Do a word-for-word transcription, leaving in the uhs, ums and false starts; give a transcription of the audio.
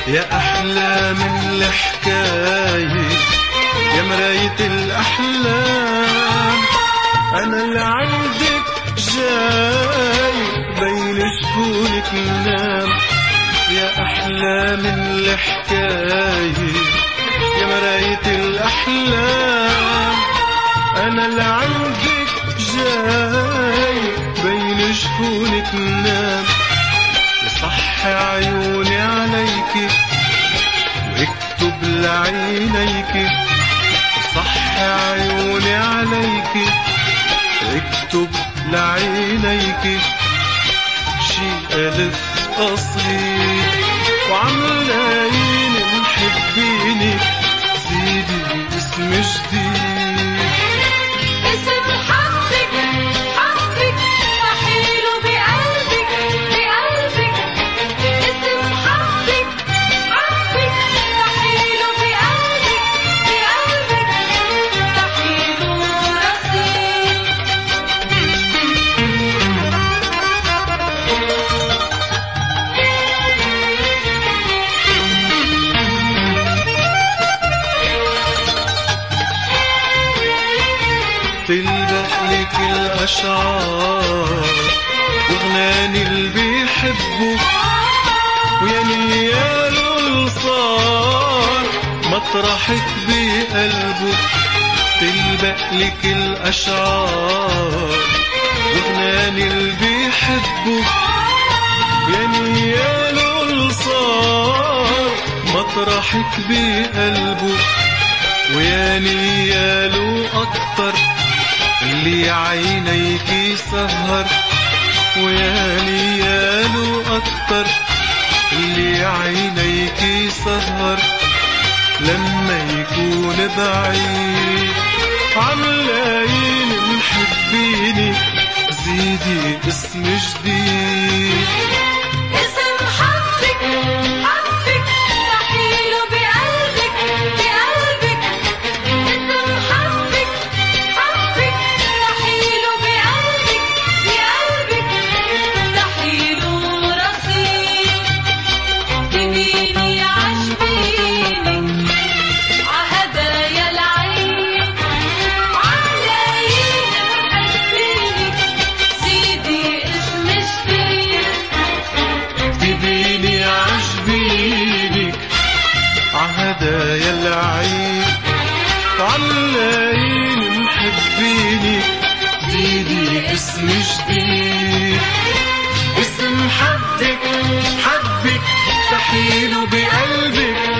يا أحلى من الحكاية يا مراية الأحلام، أنا اللي عندك جاي بين شفونك نام. يا أحلى من الحكاية يا مراية الأحلام، أنا اللي عندك جاي بين شفونك نام. صح عيوني عليكي واكتب لعينيكي، صح عيوني عليكي واكتب لعينيكي. شي ألف أصيل وعملاين محبيني، زيدي اسم جديد. اسم حبك حبك رحيله بقلبك بقلبك، اسم حبك حبك رحيله بقلبك بقلبك، رحيله رصيد. تلبق لك الأشعار وغناني اللي بيحبك، ويا نياله الصار مطرحك بقلبه. تلبق لك الأشعار وغناني اللي بيحبك، ويا نياله الصار مطرحك بقلبه. ويا نياله أكتر اللي عينيكي سهر، ويا نياله أكتر اللي عينيكي سهر. لما يكون بعيد عملاين محبيني، زيدي اسم جديد. اسم حبك حبك رحيله بقلبك بقلبك، اسم حبك حبك رحيله بقلبك بقلبك، رحيله رصيد. تبيني عجبيني عهدايا العين، عملاين محبيني، زيدي اسم جديد. تبيني عجبينك عهدايا العين، عملاين محبيني، زيدي اسم جديد. اسم حبك حبك رحيله بقلبك